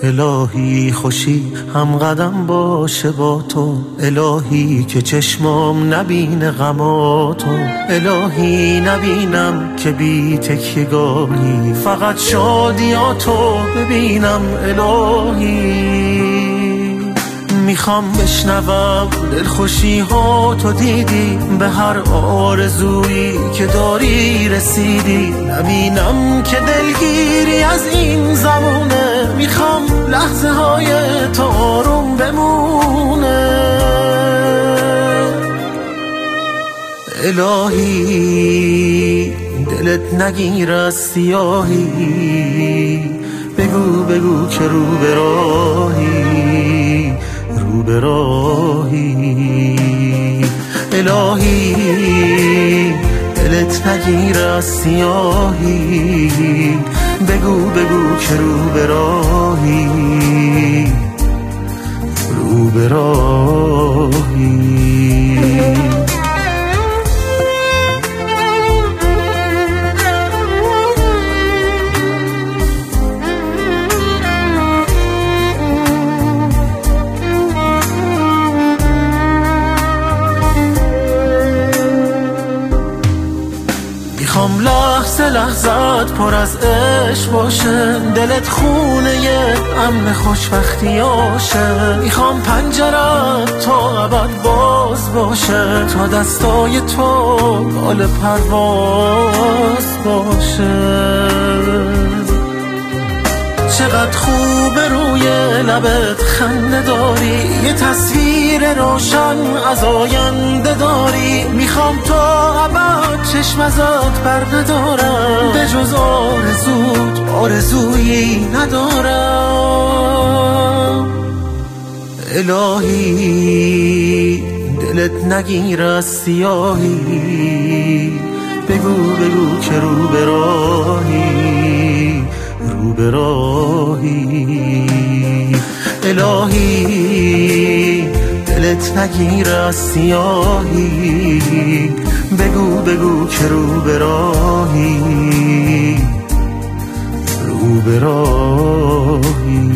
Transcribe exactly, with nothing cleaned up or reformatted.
الهی خوشی هم قدم باشه با تو، الهی که چشمام نبینه غماتو، الهی نبینم که بی تکیه‌گاهی، فقط شادیاتو ببینم الهی. میخوام بشنوم دلخوشی ها تو دیدی، به هر آرزویی که داری رسیدی، نبینم که دلگیری از این زمونه، میخوام لحظه های تو آروم بمونه. الهی دلت نگیر از سیاهی، بگو بگو که رو به راهی، رو به راهی. الهی دلت نگیر از سیاهی، بگو بگو که رو به راهی، رو به راهی. میخوام لحظه لحظت پر از عشق باشه، دلت خونه یه امن خوشبختیاشه، میخوام پنجرت تا ابد باز باشه، تا دستای تو بال پرواز باشه. چقدر خوبه روی لبت خنده داری، یه تصویر روشن از آینده داری، میخوام تا ابد چشم ازت بر ندارم، به جز آرزوت آرزویی ندارم. الهی دلت نگیر از سیاهی، بگو بگو که رو به راهی، رو به راهی. الهی دلت نگیر از سیاهی، بگو بگو که رو به راهی، رو به راهی.